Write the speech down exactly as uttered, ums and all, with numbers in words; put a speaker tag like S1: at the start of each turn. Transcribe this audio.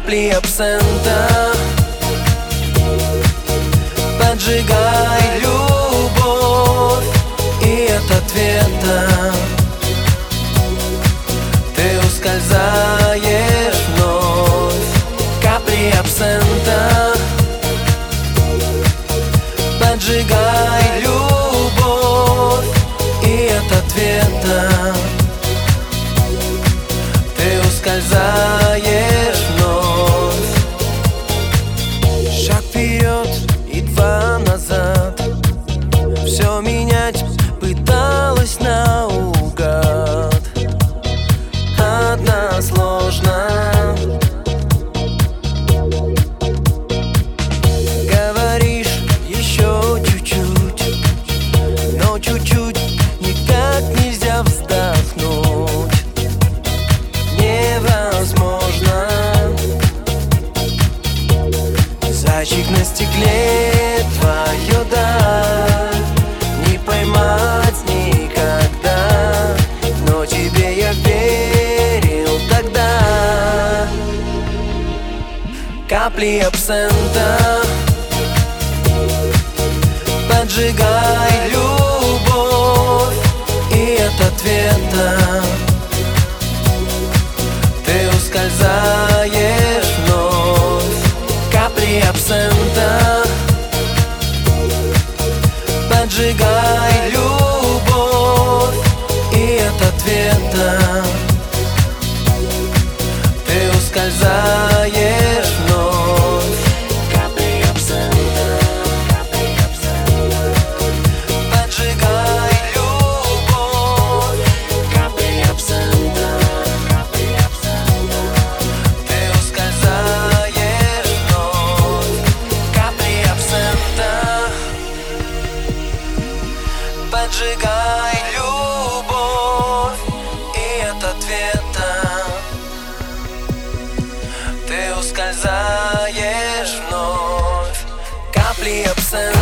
S1: капли абсента. Поджигай любовь, и от ответа ты ускользаешь вновь. Капли абсента. Поджигай любовь, и от ответа ты ускользаешь вновь. Шаг вперед и два назад. Все менять пыталась наугад. Односложно говоришь еще чуть-чуть, но чуть-чуть никак нельзя вздохнуть. Невозможно. Зайчик на стекле, твое да, не поймать никогда, но тебе я верил тогда. Капли абсента. Поджигай любовь, и от ответа ты ускользаешь вновь. Капли абсента. Поджигай любовь, и от ответа ты ускользаешь вновь. Капли абсента. Поджигай любовь, капли абсента. Ты ускользаешь вновь. Капли абсента. Поджигай любовь, и от ответа ты ускользаешь вновь. Капли абсента.